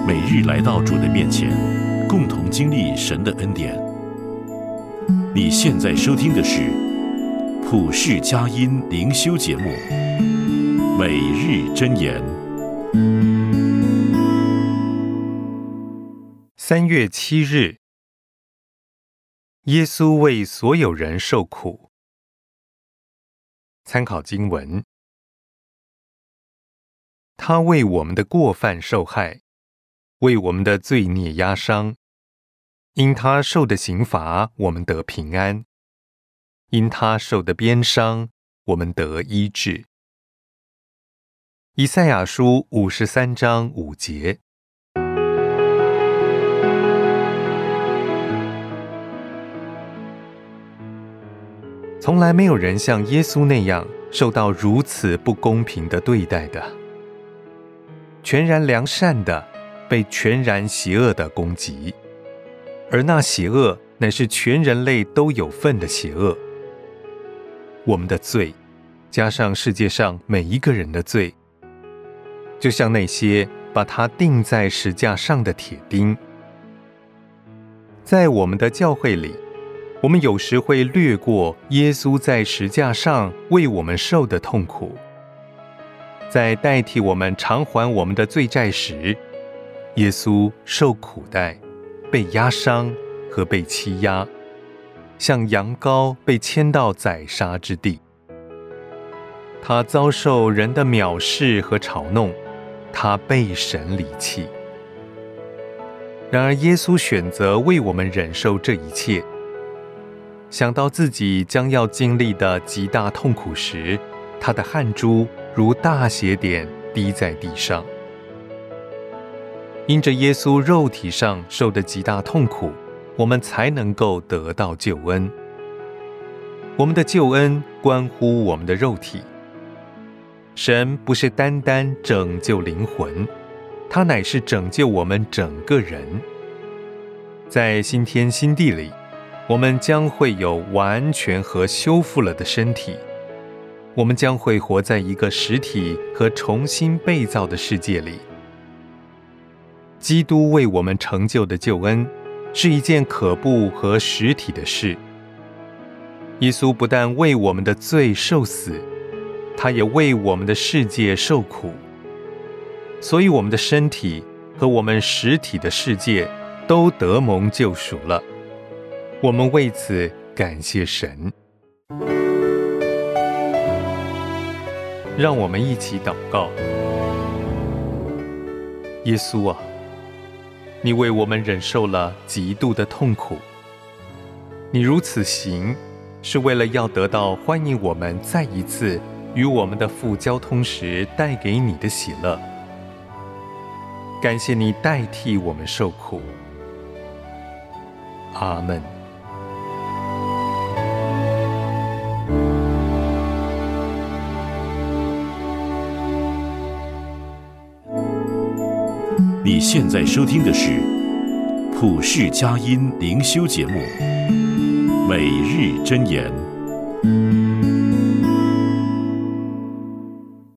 每日来到主的面前，共同经历神的恩典。你现在收听的是普世佳音灵修节目《每日箴言》。 3月7日，耶稣为所有人受苦。参考经文：他为我们的过犯受害，为我们的罪孽压伤。因他受的刑罚，我们得平安；因他受的鞭伤，我们得医治。以赛亚书53章5节。从来没有人像耶稣那样受到如此不公平的对待的，全然良善的被全然邪恶的攻击，而那邪恶乃是全人类都有份的邪恶。我们的罪加上世界上每一个人的罪，就像那些把它钉在石架上的铁钉。在我们的教会里，我们有时会略过耶稣在石架上为我们受的痛苦，在代替我们偿还我们的罪债时，耶稣受苦待，被压伤和被欺压，像羊羔被牵到宰杀之地。他遭受人的藐视和嘲弄，他被神离弃。然而耶稣选择为我们忍受这一切，想到自己将要经历的极大痛苦时，他的汗珠如大血点滴在地上。因着耶稣肉体上受的极大痛苦，我们才能够得到救恩。我们的救恩关乎我们的肉体。神不是单单拯救灵魂，他乃是拯救我们整个人。在新天新地里，我们将会有完全和修复了的身体，我们将会活在一个实体和重新被造的世界里。基督为我们成就的救恩是一件可怖和实体的事。耶稣不但为我们的罪受死，他也为我们的世界受苦，所以我们的身体和我们实体的世界都得蒙救赎了。我们为此感谢神。让我们一起祷告。耶稣啊，你为我们忍受了极度的痛苦，你如此行，是为了要得到欢迎我们再一次与我们的父交通时带给你的喜乐。感谢你代替我们受苦。阿们。 你现在收听的是普世佳音灵修节目《每日箴言》。